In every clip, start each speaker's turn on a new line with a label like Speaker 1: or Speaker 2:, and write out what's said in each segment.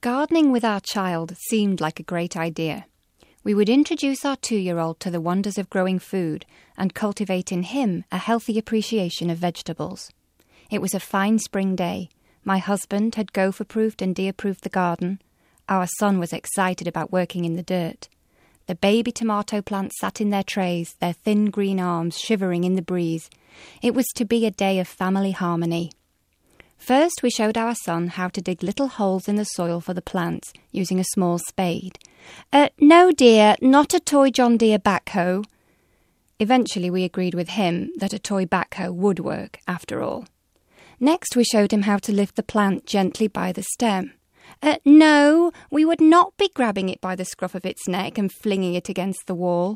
Speaker 1: Gardening with our child seemed like a great idea. We would introduce our 2-year-old to the wonders of growing food and cultivate in him a healthy appreciation of vegetables. It was a fine spring day. My husband had gopher-proofed and deer-proofed the garden. Our son was excited about working in the dirt. The baby tomato plants sat in their trays, their thin green arms shivering in the breeze. It was to be a day of family harmony. First, we showed our son how to dig little holes in the soil for the plants using a small spade. No, dear, not a toy John Deere backhoe. Eventually, we agreed with him that a toy backhoe would work, after all. Next, we showed him how to lift the plant gently by the stem. No, we would not be grabbing it by the scruff of its neck and flinging it against the wall.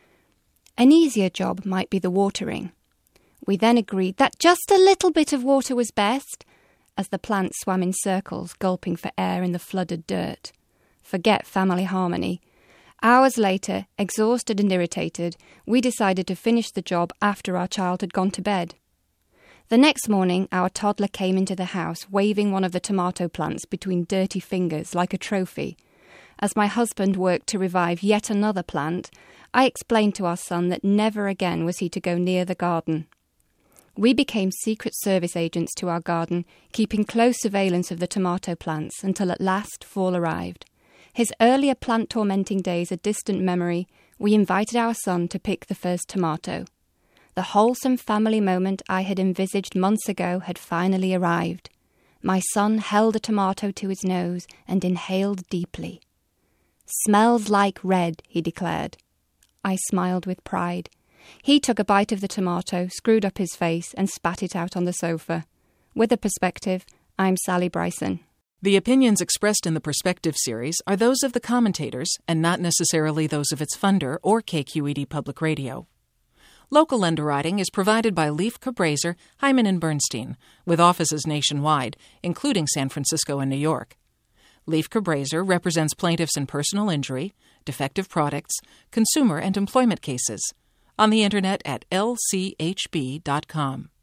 Speaker 1: An easier job might be the watering. We then agreed that just a little bit of water was best, as the plant swam in circles, gulping for air in the flooded dirt. Forget family harmony. Hours later, exhausted and irritated, we decided to finish the job after our child had gone to bed. The next morning, our toddler came into the house, waving one of the tomato plants between dirty fingers like a trophy. As my husband worked to revive yet another plant, I explained to our son that never again was he to go near the garden. We became Secret Service agents to our garden, keeping close surveillance of the tomato plants until at last fall arrived. His earlier plant-tormenting days a distant memory, we invited our son to pick the first tomato. The wholesome family moment I had envisaged months ago had finally arrived. My son held a tomato to his nose and inhaled deeply. "Smells like red," he declared. I smiled with pride. He took a bite of the tomato, screwed up his face, and spat it out on the sofa. With a perspective, I'm Sally Bryson.
Speaker 2: The opinions expressed in the Perspective series are those of the commentators and not necessarily those of its funder or KQED Public Radio. Local underwriting is provided by Leif Cabraser, Hyman & Bernstein, with offices nationwide, including San Francisco and New York. Leif Cabraser represents plaintiffs in personal injury, defective products, consumer and employment cases. On the Internet at lchb.com.